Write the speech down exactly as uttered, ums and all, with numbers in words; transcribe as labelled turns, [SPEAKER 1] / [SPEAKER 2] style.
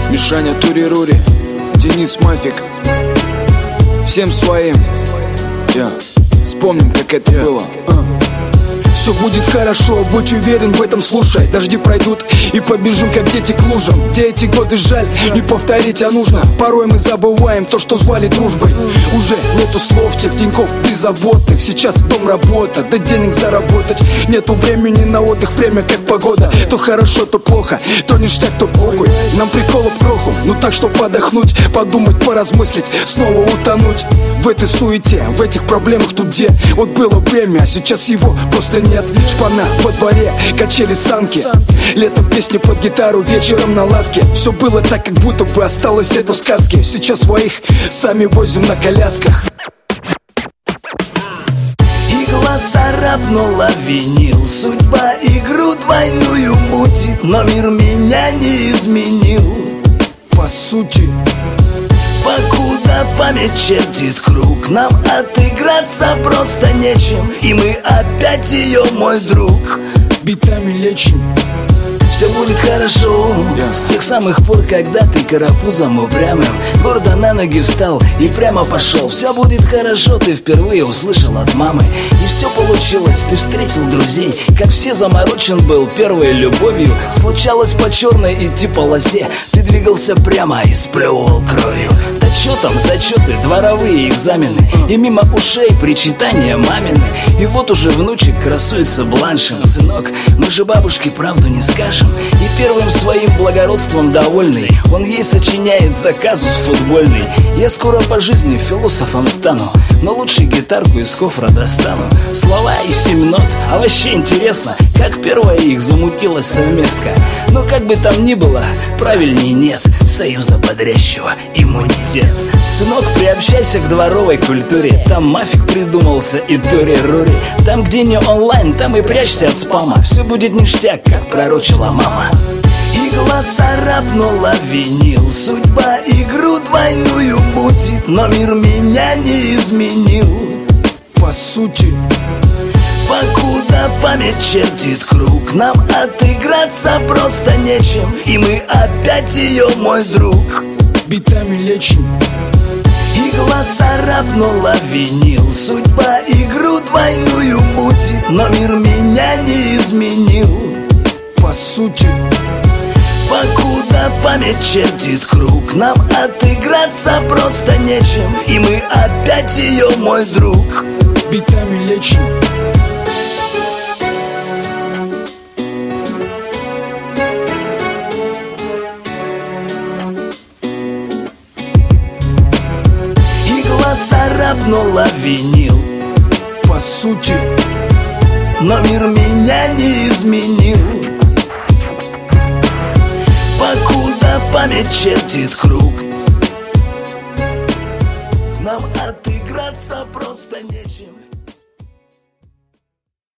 [SPEAKER 1] Мишаня Тури-Рури, Денис Мафик. Всем своим, yeah. Вспомним, как это yeah. было. uh.
[SPEAKER 2] Все будет хорошо, будь уверен в этом, слушай. Дожди пройдут и побежим, как дети к лужам. Где эти годы жаль, не повторить, а нужно. Порой мы забываем то, что звали дружбой. Уже нету слов, тех деньков беззаботных. Сейчас дом, работа, да денег заработать. Нету времени на отдых, время как погода. То хорошо, то плохо, то ништяк, то похуй. Нам приколов кроху, ну так, что подохнуть, подумать, поразмыслить, снова утонуть в этой суете, в этих проблемах тут где. Вот было время, а сейчас его просто нет. Шпана во дворе, качели, санки. Летом песни под гитару, вечером на лавке. Все было так, как будто бы осталось это в сказке. Сейчас своих сами возим на колясках.
[SPEAKER 3] Игла царапнула винил, судьба игру двойную мутит, но мир меня не изменил.
[SPEAKER 2] По сути,
[SPEAKER 3] покуда память чертит круг, нам отыграться просто нечем, и мы опять ее, мой друг,
[SPEAKER 2] битами лечим.
[SPEAKER 3] Все будет хорошо, yeah. С тех самых пор, когда ты карапузом упрямым гордо на ноги встал и прямо пошел. Все будет хорошо, ты впервые услышал от мамы, и все получилось, ты встретил друзей. Как все, заморочен был первой любовью. Случалось по черной идти полосе, ты двигался прямо и сплевывал кровью. Да чё там, зачеты, дворовые экзамены, и мимо ушей причитания мамины. И вот уже внучек красуется бланшем. Сынок, мы же бабушке правду не скажем. И первым своим благородством довольный, он ей сочиняет заказус футбольный. Я скоро по жизни философом стану, но лучше гитарку из кофра достану. Слова и семь нот, а вообще интересно, как первая их замутилась совместка. Но как бы там ни было, правильней нет союза бодрящего иммунитет. Сынок, приобщайся к дворовой культуре. Там Мафик придумался и Тури-Рури. Там, где не онлайн, там и прячься от спама. Все будет ништяк, как пророчила мама. Игла царапнула винил, судьба игру двойную мутит, но мир меня не изменил.
[SPEAKER 2] По сути,
[SPEAKER 3] покуда память чертит круг, нам отыграться просто нечем, и мы опять ее, мой друг,
[SPEAKER 2] битами лечим.
[SPEAKER 3] Игла царапнула винил, судьба игру двойную мутит, но мир меня не изменил.
[SPEAKER 2] По сути,
[SPEAKER 3] покуда память чертит круг, нам отыграться просто нечем, и мы опять ее, мой друг,
[SPEAKER 2] битами лечим.
[SPEAKER 3] Игла царапнула винил,
[SPEAKER 2] по сути,
[SPEAKER 3] но мир меня не изменил. Покуда память чертит круг, нам